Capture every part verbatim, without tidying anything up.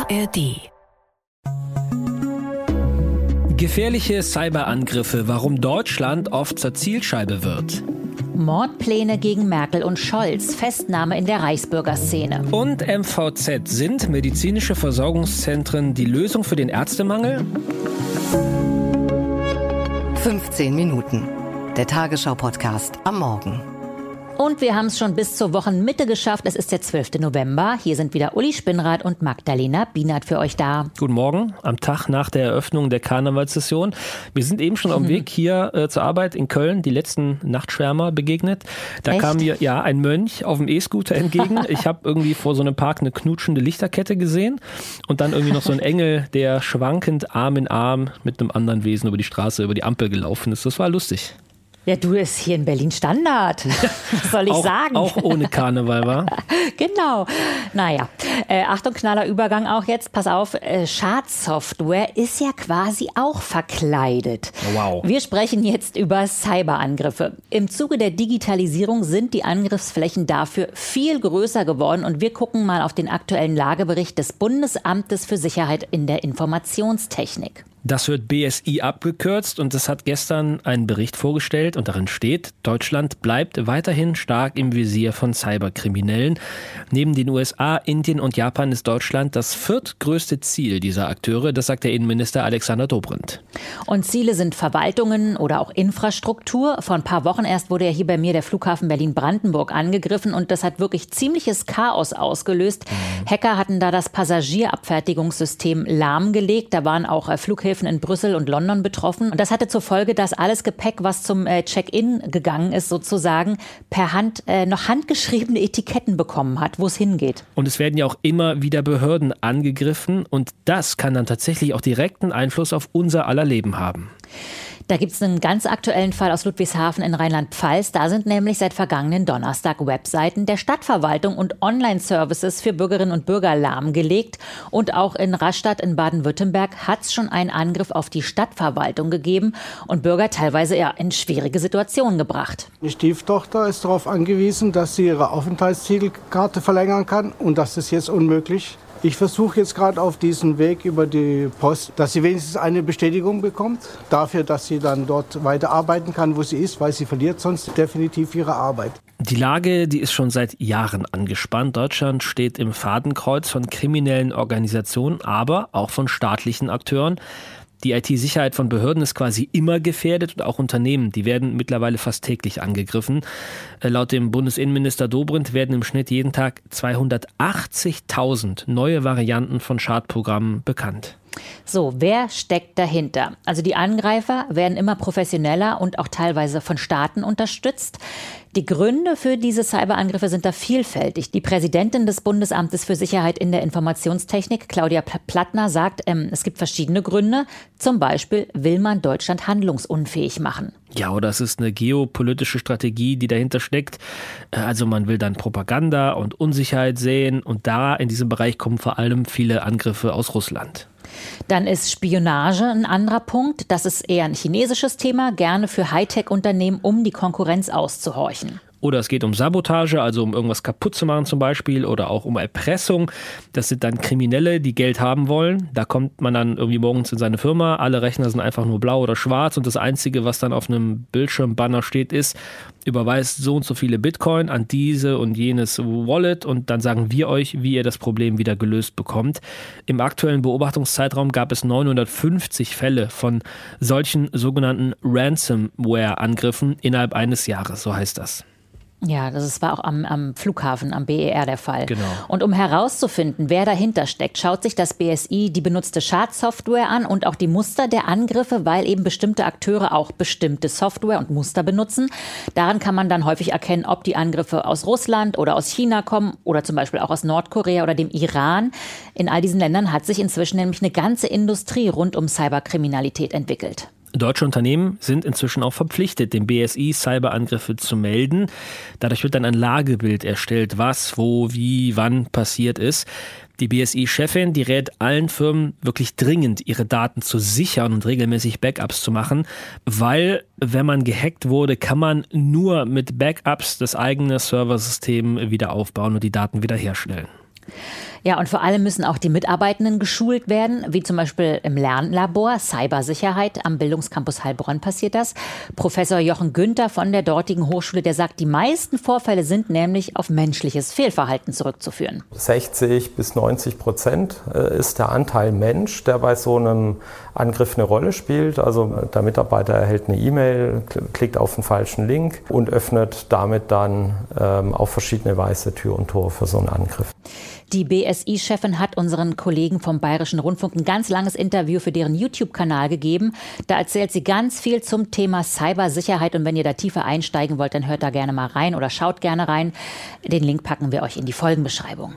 A R D. Gefährliche Cyberangriffe, warum Deutschland oft zur Zielscheibe wird. Mordpläne gegen Merkel und Scholz, Festnahme in der Reichsbürgerszene. Und M V Z, sind medizinische Versorgungszentren die Lösung für den Ärztemangel? fünfzehn Minuten. Der Tagesschau-Podcast am Morgen. Und wir haben es schon bis zur Wochenmitte geschafft. Es ist der zwölfte November. Hier sind wieder Uli Spinnrad und Magdalena Bienert für euch da. Guten Morgen, am Tag nach der Eröffnung der Karnevalssession. Wir sind eben schon auf dem Weg hier äh, zur Arbeit in Köln, die letzten Nachtschwärmer begegnet. Da Echt? kam mir ja ein Mönch auf dem E-Scooter entgegen. Ich habe irgendwie vor so einem Park eine knutschende Lichterkette gesehen und dann irgendwie noch so ein Engel, der schwankend Arm in Arm mit einem anderen Wesen über die Straße, über die Ampel gelaufen ist. Das war lustig. Ja, du, ist hier in Berlin Standard. Was soll ich auch, sagen? Auch ohne Karneval, war? Genau. Naja, äh, Achtung, knaller Übergang auch jetzt. Pass auf, äh, Schadsoftware ist ja quasi auch verkleidet. Wow. Wir sprechen jetzt über Cyberangriffe. Im Zuge der Digitalisierung sind die Angriffsflächen dafür viel größer geworden. Und wir gucken mal auf den aktuellen Lagebericht des Bundesamtes für Sicherheit in der Informationstechnik. Das wird B S I abgekürzt und es hat gestern einen Bericht vorgestellt und darin steht, Deutschland bleibt weiterhin stark im Visier von Cyberkriminellen. Neben den U S A, Indien und Japan ist Deutschland das viertgrößte Ziel dieser Akteure, das sagt der Innenminister Alexander Dobrindt. Und Ziele sind Verwaltungen oder auch Infrastruktur. Vor ein paar Wochen erst wurde ja hier bei mir der Flughafen Berlin-Brandenburg angegriffen und das hat wirklich ziemliches Chaos ausgelöst. Mhm. Hacker hatten da das Passagierabfertigungssystem lahmgelegt. Da waren auch äh, Flughäfen in Brüssel und London betroffen. Und das hatte zur Folge, dass alles Gepäck, was zum äh, Check-in gegangen ist, sozusagen per Hand äh, noch handgeschriebene Etiketten bekommen hat, wo es hingeht. Und es werden ja auch immer wieder Behörden angegriffen und das kann dann tatsächlich auch direkten Einfluss auf unser aller Leben haben. Da gibt es einen ganz aktuellen Fall aus Ludwigshafen in Rheinland-Pfalz. Da sind nämlich seit vergangenen Donnerstag Webseiten der Stadtverwaltung und Online-Services für Bürgerinnen und Bürger lahmgelegt. Und auch in Rastatt in Baden-Württemberg hat es schon einen Angriff auf die Stadtverwaltung gegeben und Bürger teilweise ja in schwierige Situationen gebracht. Die Stieftochter ist darauf angewiesen, dass sie ihre Aufenthaltstitelkarte verlängern kann und das ist jetzt unmöglich. Ich versuche jetzt gerade auf diesem Weg über die Post, dass sie wenigstens eine Bestätigung bekommt, dafür, dass sie dann dort weiterarbeiten kann, wo sie ist, weil sie verliert sonst definitiv ihre Arbeit. Die Lage, die ist schon seit Jahren angespannt. Deutschland steht im Fadenkreuz von kriminellen Organisationen, aber auch von staatlichen Akteuren. Die I T-Sicherheit von Behörden ist quasi immer gefährdet und auch Unternehmen, die werden mittlerweile fast täglich angegriffen. Laut dem Bundesinnenminister Dobrindt werden im Schnitt jeden Tag zweihundertachtzigtausend neue Varianten von Schadprogrammen bekannt. So, wer steckt dahinter? Also die Angreifer werden immer professioneller und auch teilweise von Staaten unterstützt. Die Gründe für diese Cyberangriffe sind da vielfältig. Die Präsidentin des Bundesamtes für Sicherheit in der Informationstechnik, Claudia Plattner, sagt, ähm, es gibt verschiedene Gründe. Zum Beispiel will man Deutschland handlungsunfähig machen. Ja, oder es ist eine geopolitische Strategie, die dahinter steckt. Also man will dann Propaganda und Unsicherheit sehen und da in diesem Bereich kommen vor allem viele Angriffe aus Russland. Dann ist Spionage ein anderer Punkt. Das ist eher ein chinesisches Thema, gerne für Hightech-Unternehmen, um die Konkurrenz auszuhorchen. Oder es geht um Sabotage, also um irgendwas kaputt zu machen zum Beispiel oder auch um Erpressung. Das sind dann Kriminelle, die Geld haben wollen. Da kommt man dann irgendwie morgens in seine Firma, alle Rechner sind einfach nur blau oder schwarz und das Einzige, was dann auf einem Bildschirmbanner steht, ist, überweist so und so viele Bitcoin an diese und jenes Wallet und dann sagen wir euch, wie ihr das Problem wieder gelöst bekommt. Im aktuellen Beobachtungszeitraum gab es neunhundertfünfzig Fälle von solchen sogenannten Ransomware-Angriffen innerhalb eines Jahres, so heißt das. Ja, das war auch am, am Flughafen, am B E R der Fall. Genau. Und um herauszufinden, wer dahinter steckt, schaut sich das B S I die benutzte Schadsoftware an und auch die Muster der Angriffe, weil eben bestimmte Akteure auch bestimmte Software und Muster benutzen. Daran kann man dann häufig erkennen, ob die Angriffe aus Russland oder aus China kommen oder zum Beispiel auch aus Nordkorea oder dem Iran. In all diesen Ländern hat sich inzwischen nämlich eine ganze Industrie rund um Cyberkriminalität entwickelt. Deutsche Unternehmen sind inzwischen auch verpflichtet, dem B S I Cyberangriffe zu melden. Dadurch wird dann ein Lagebild erstellt, was, wo, wie, wann passiert ist. Die B S I-Chefin, die rät allen Firmen wirklich dringend, ihre Daten zu sichern und regelmäßig Backups zu machen, weil, wenn man gehackt wurde, kann man nur mit Backups das eigene Serversystem wieder aufbauen und die Daten wiederherstellen. Ja, und vor allem müssen auch die Mitarbeitenden geschult werden, wie zum Beispiel im Lernlabor Cybersicherheit am Bildungscampus Heilbronn passiert das. Professor Jochen Günther von der dortigen Hochschule, der sagt, die meisten Vorfälle sind nämlich auf menschliches Fehlverhalten zurückzuführen. sechzig bis neunzig Prozent ist der Anteil Mensch, der bei so einem Angriff eine Rolle spielt. Also der Mitarbeiter erhält eine E-Mail, klickt auf den falschen Link und öffnet damit dann ähm, auf verschiedene Weise Tür und Tor für so einen Angriff. Die B S I-Chefin hat unseren Kollegen vom Bayerischen Rundfunk ein ganz langes Interview für deren YouTube-Kanal gegeben. Da erzählt sie ganz viel zum Thema Cybersicherheit. Und wenn ihr da tiefer einsteigen wollt, dann hört da gerne mal rein oder schaut gerne rein. Den Link packen wir euch in die Folgenbeschreibung.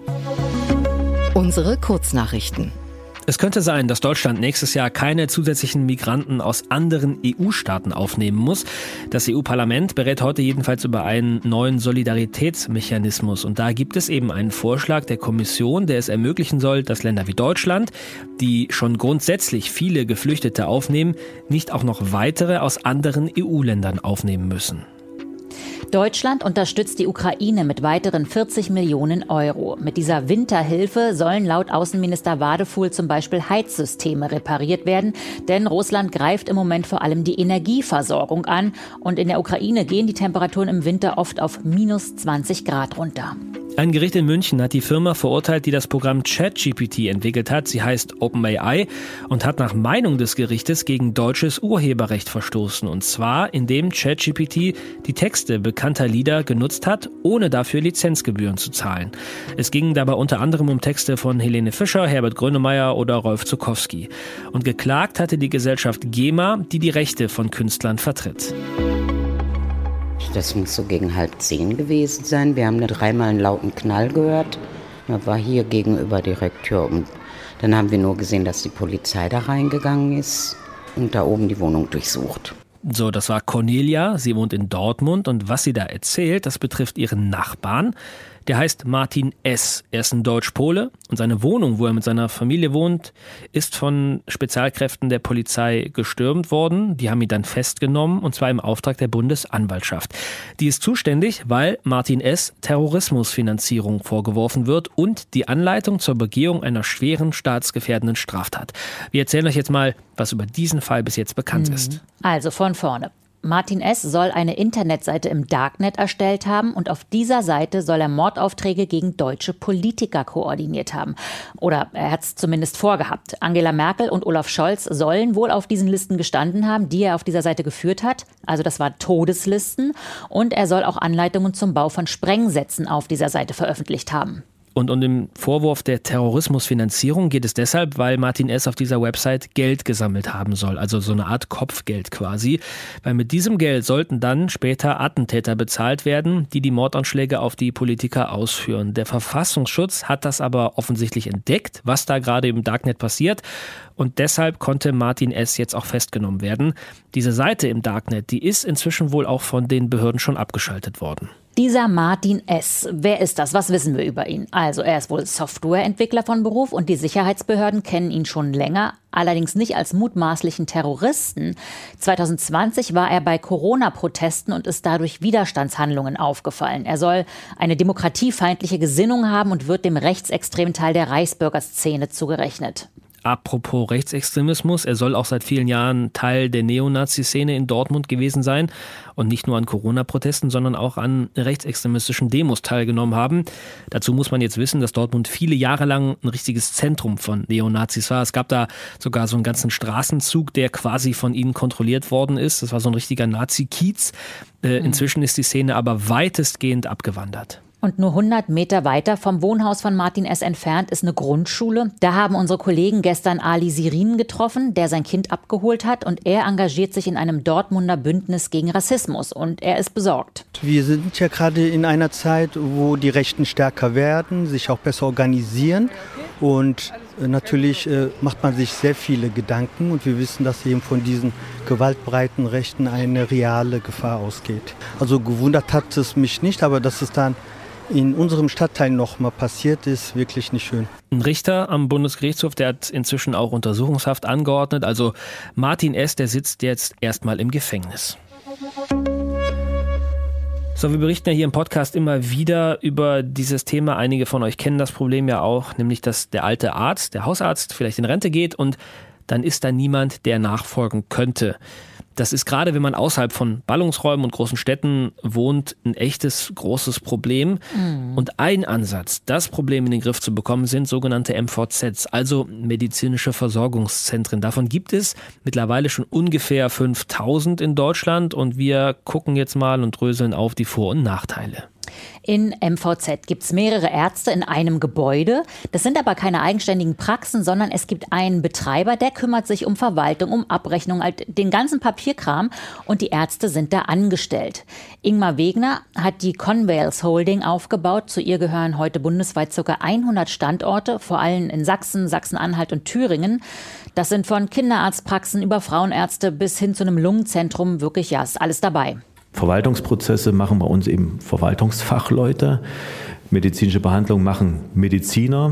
Unsere Kurznachrichten. Es könnte sein, dass Deutschland nächstes Jahr keine zusätzlichen Migranten aus anderen E U-Staaten aufnehmen muss. Das E U-Parlament berät heute jedenfalls über einen neuen Solidaritätsmechanismus. Und da gibt es eben einen Vorschlag der Kommission, der es ermöglichen soll, dass Länder wie Deutschland, die schon grundsätzlich viele Geflüchtete aufnehmen, nicht auch noch weitere aus anderen E U-Ländern aufnehmen müssen. Deutschland unterstützt die Ukraine mit weiteren vierzig Millionen Euro. Mit dieser Winterhilfe sollen laut Außenminister Wadefuhl zum Beispiel Heizsysteme repariert werden, denn Russland greift im Moment vor allem die Energieversorgung an und in der Ukraine gehen die Temperaturen im Winter oft auf minus zwanzig Grad runter. Ein Gericht in München hat die Firma verurteilt, die das Programm ChatGPT entwickelt hat. Sie heißt OpenAI und hat nach Meinung des Gerichtes gegen deutsches Urheberrecht verstoßen. Und zwar, indem ChatGPT die Texte bekannter Lieder genutzt hat, ohne dafür Lizenzgebühren zu zahlen. Es ging dabei unter anderem um Texte von Helene Fischer, Herbert Grönemeyer oder Rolf Zuckowski. Und geklagt hatte die Gesellschaft GEMA, die die Rechte von Künstlern vertritt. Das muss so gegen halb zehn gewesen sein. Wir haben da dreimal einen lauten Knall gehört. Er war hier gegenüber direkt Tür. Und dann haben wir nur gesehen, dass die Polizei da reingegangen ist und da oben die Wohnung durchsucht. So, das war Cornelia. Sie wohnt in Dortmund und was sie da erzählt, das betrifft ihren Nachbarn. Der heißt Martin S. Er ist ein Deutsch-Pole und seine Wohnung, wo er mit seiner Familie wohnt, ist von Spezialkräften der Polizei gestürmt worden. Die haben ihn dann festgenommen und zwar im Auftrag der Bundesanwaltschaft. Die ist zuständig, weil Martin S. Terrorismusfinanzierung vorgeworfen wird und die Anleitung zur Begehung einer schweren staatsgefährdenden Straftat. Wir erzählen euch jetzt mal, was über diesen Fall bis jetzt bekannt ist. Also von vorne. Martin S. soll eine Internetseite im Darknet erstellt haben und auf dieser Seite soll er Mordaufträge gegen deutsche Politiker koordiniert haben. Oder er hat es zumindest vorgehabt. Angela Merkel und Olaf Scholz sollen wohl auf diesen Listen gestanden haben, die er auf dieser Seite geführt hat. Also das waren Todeslisten. Und er soll auch Anleitungen zum Bau von Sprengsätzen auf dieser Seite veröffentlicht haben. Und um den Vorwurf der Terrorismusfinanzierung geht es deshalb, weil Martin S. auf dieser Website Geld gesammelt haben soll, also so eine Art Kopfgeld quasi. Weil mit diesem Geld sollten dann später Attentäter bezahlt werden, die die Mordanschläge auf die Politiker ausführen. Der Verfassungsschutz hat das aber offensichtlich entdeckt, was da gerade im Darknet passiert. Und deshalb konnte Martin S. jetzt auch festgenommen werden. Diese Seite im Darknet, die ist inzwischen wohl auch von den Behörden schon abgeschaltet worden. Dieser Martin S., wer ist das? Was wissen wir über ihn? Also er ist wohl Softwareentwickler von Beruf und die Sicherheitsbehörden kennen ihn schon länger, allerdings nicht als mutmaßlichen Terroristen. zwanzig zwanzig war er bei Corona-Protesten und ist dadurch Widerstandshandlungen aufgefallen. Er soll eine demokratiefeindliche Gesinnung haben und wird dem rechtsextremen Teil der Reichsbürgerszene zugerechnet. Apropos Rechtsextremismus, er soll auch seit vielen Jahren Teil der Neonazi-Szene in Dortmund gewesen sein und nicht nur an Corona-Protesten, sondern auch an rechtsextremistischen Demos teilgenommen haben. Dazu muss man jetzt wissen, dass Dortmund viele Jahre lang ein richtiges Zentrum von Neonazis war. Es gab da sogar so einen ganzen Straßenzug, der quasi von ihnen kontrolliert worden ist. Das war so ein richtiger Nazi-Kiez. Äh, inzwischen ist die Szene aber weitestgehend abgewandert. Und nur hundert Meter weiter vom Wohnhaus von Martin S. entfernt ist eine Grundschule. Da haben unsere Kollegen gestern Ali Sirin getroffen, der sein Kind abgeholt hat. Und er engagiert sich in einem Dortmunder Bündnis gegen Rassismus. Und er ist besorgt. Wir sind ja gerade in einer Zeit, wo die Rechten stärker werden, sich auch besser organisieren. Und natürlich äh, macht man sich sehr viele Gedanken. Und wir wissen, dass eben von diesen gewaltbereiten Rechten eine reale Gefahr ausgeht. Also gewundert hat es mich nicht, aber dass es dann in unserem Stadtteil noch mal passiert ist, wirklich nicht schön. Ein Richter am Bundesgerichtshof, der hat inzwischen auch Untersuchungshaft angeordnet. Also Martin S., der sitzt jetzt erstmal im Gefängnis. So, wir berichten ja hier im Podcast immer wieder über dieses Thema. Einige von euch kennen das Problem ja auch, nämlich dass der alte Arzt, der Hausarzt vielleicht in Rente geht und dann ist da niemand, der nachfolgen könnte. Das ist gerade, wenn man außerhalb von Ballungsräumen und großen Städten wohnt, ein echtes, großes Problem. Mhm. Und ein Ansatz, das Problem in den Griff zu bekommen, sind sogenannte M V Zs, also medizinische Versorgungszentren. Davon gibt es mittlerweile schon ungefähr fünftausend in Deutschland und wir gucken jetzt mal und dröseln auf die Vor- und Nachteile. In M V Z gibt es mehrere Ärzte in einem Gebäude. Das sind aber keine eigenständigen Praxen, sondern es gibt einen Betreiber, der kümmert sich um Verwaltung, um Abrechnung, halt den ganzen Papierkram und die Ärzte sind da angestellt. Ingmar Wegner hat die Convales Holding aufgebaut. Zu ihr gehören heute bundesweit ca. hundert Standorte, vor allem in Sachsen, Sachsen-Anhalt und Thüringen. Das sind von Kinderarztpraxen über Frauenärzte bis hin zu einem Lungenzentrum. Wirklich, ja, ist alles dabei. Verwaltungsprozesse machen bei uns eben Verwaltungsfachleute. Medizinische Behandlung machen Mediziner.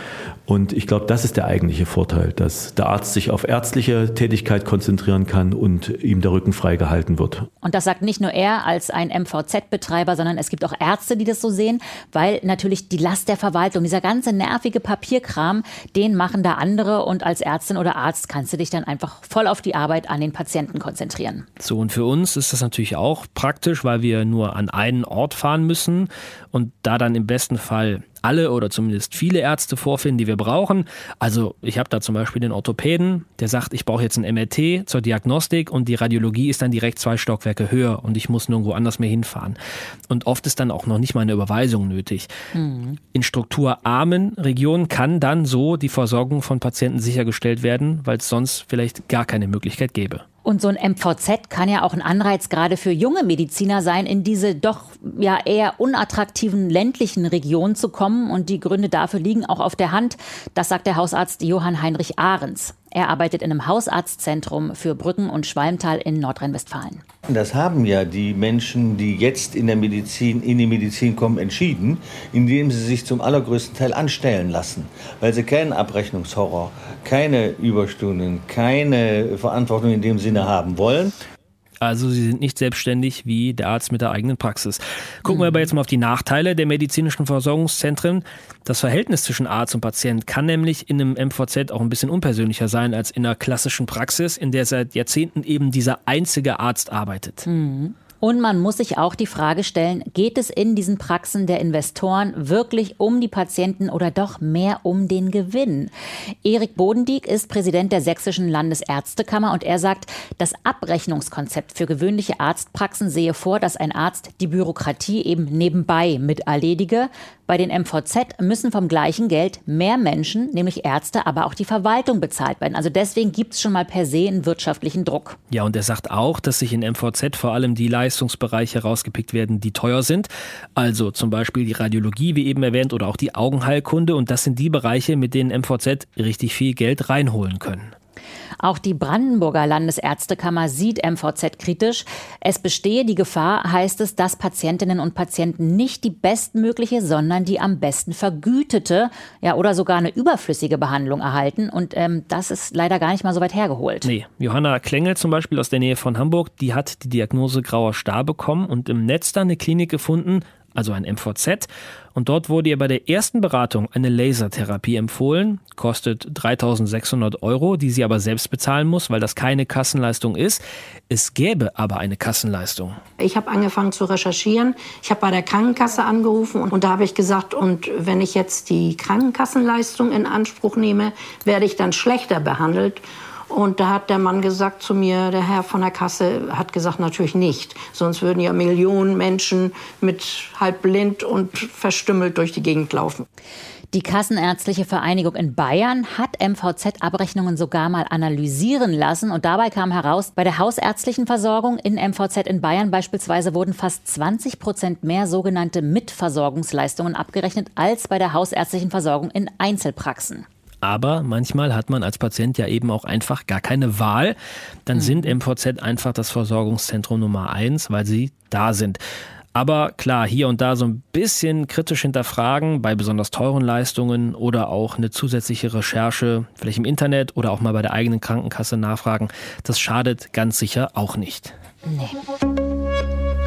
Und ich glaube, das ist der eigentliche Vorteil, dass der Arzt sich auf ärztliche Tätigkeit konzentrieren kann und ihm der Rücken freigehalten wird. Und das sagt nicht nur er als ein M V Z-Betreiber, sondern es gibt auch Ärzte, die das so sehen, weil natürlich die Last der Verwaltung, dieser ganze nervige Papierkram, den machen da andere und als Ärztin oder Arzt kannst du dich dann einfach voll auf die Arbeit an den Patienten konzentrieren. So, und für uns ist das natürlich auch praktisch, weil wir nur an einen Ort fahren müssen und da dann im besten Fall alle oder zumindest viele Ärzte vorfinden, die wir brauchen. Also ich habe da zum Beispiel den Orthopäden, der sagt, ich brauche jetzt ein M R T zur Diagnostik und die Radiologie ist dann direkt zwei Stockwerke höher und ich muss nirgendwo anders mehr hinfahren. Und oft ist dann auch noch nicht mal eine Überweisung nötig. Mhm. In strukturarmen Regionen kann dann so die Versorgung von Patienten sichergestellt werden, weil es sonst vielleicht gar keine Möglichkeit gäbe. Und so ein M V Z kann ja auch ein Anreiz gerade für junge Mediziner sein, in diese doch ja eher unattraktiven ländlichen Regionen zu kommen. Und die Gründe dafür liegen auch auf der Hand. Das sagt der Hausarzt Johann Heinrich Ahrens. Er arbeitet in einem Hausarztzentrum für Brücken und Schwalmtal in Nordrhein-Westfalen. Das haben ja die Menschen, die jetzt in der Medizin, in die Medizin kommen, entschieden, indem sie sich zum allergrößten Teil anstellen lassen, weil sie keinen Abrechnungshorror, keine Überstunden, keine Verantwortung in dem Sinne haben wollen. Also sie sind nicht selbstständig wie der Arzt mit der eigenen Praxis. Gucken wir aber jetzt mal auf die Nachteile der medizinischen Versorgungszentren. Das Verhältnis zwischen Arzt und Patient kann nämlich in einem M V Z auch ein bisschen unpersönlicher sein als in einer klassischen Praxis, in der seit Jahrzehnten eben dieser einzige Arzt arbeitet. Mhm. Und man muss sich auch die Frage stellen, geht es in diesen Praxen der Investoren wirklich um die Patienten oder doch mehr um den Gewinn? Erik Bodendieck ist Präsident der Sächsischen Landesärztekammer und er sagt, das Abrechnungskonzept für gewöhnliche Arztpraxen sehe vor, dass ein Arzt die Bürokratie eben nebenbei mit erledige. Bei den M V Z müssen vom gleichen Geld mehr Menschen, nämlich Ärzte, aber auch die Verwaltung bezahlt werden. Also deswegen gibt es schon mal per se einen wirtschaftlichen Druck. Ja, und er sagt auch, dass sich in M V Z vor allem die Leistungsbereiche rausgepickt werden, die teuer sind. Also zum Beispiel die Radiologie, wie eben erwähnt, oder auch die Augenheilkunde. Und das sind die Bereiche, mit denen M V Z richtig viel Geld reinholen können. Auch die Brandenburger Landesärztekammer sieht M V Z kritisch. Es bestehe die Gefahr, heißt es, dass Patientinnen und Patienten nicht die bestmögliche, sondern die am besten vergütete, ja, oder sogar eine überflüssige Behandlung erhalten. Und ähm, das ist leider gar nicht mal so weit hergeholt. Nee, Johanna Klengel zum Beispiel aus der Nähe von Hamburg, die hat die Diagnose grauer Star bekommen und im Netz dann eine Klinik gefunden, also ein M V Z. Und dort wurde ihr bei der ersten Beratung eine Lasertherapie empfohlen. Kostet dreitausendsechshundert Euro, die sie aber selbst bezahlen muss, weil das keine Kassenleistung ist. Es gäbe aber eine Kassenleistung. Ich habe angefangen zu recherchieren. Ich habe bei der Krankenkasse angerufen und, und da habe ich gesagt, und wenn ich jetzt die Krankenkassenleistung in Anspruch nehme, werde ich dann schlechter behandelt. Und da hat der Mann gesagt zu mir, der Herr von der Kasse hat gesagt, natürlich nicht. Sonst würden ja Millionen Menschen mit halb blind und verstümmelt durch die Gegend laufen. Die Kassenärztliche Vereinigung in Bayern hat M V Z-Abrechnungen sogar mal analysieren lassen. Und dabei kam heraus, bei der hausärztlichen Versorgung in M V Z in Bayern beispielsweise wurden fast zwanzig Prozent mehr sogenannte Mitversorgungsleistungen abgerechnet als bei der hausärztlichen Versorgung in Einzelpraxen. Aber manchmal hat man als Patient ja eben auch einfach gar keine Wahl. Dann mhm. sind M V Z einfach das Versorgungszentrum Nummer eins, weil sie da sind. Aber klar, hier und da so ein bisschen kritisch hinterfragen bei besonders teuren Leistungen oder auch eine zusätzliche Recherche, vielleicht im Internet oder auch mal bei der eigenen Krankenkasse nachfragen, das schadet ganz sicher auch nicht. Nee.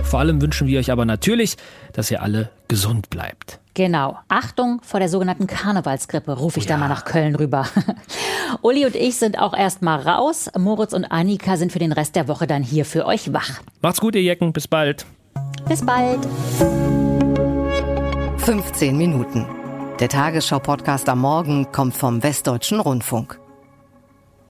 Vor allem wünschen wir euch aber natürlich, dass ihr alle gesund bleibt. Genau. Achtung vor der sogenannten Karnevalsgrippe, rufe ich ja. da mal nach Köln rüber. Uli und ich sind auch erst mal raus. Moritz und Annika sind für den Rest der Woche dann hier für euch wach. Macht's gut, ihr Jecken. Bis bald. Bis bald. fünfzehn Minuten. Der Tagesschau-Podcast am Morgen kommt vom Westdeutschen Rundfunk.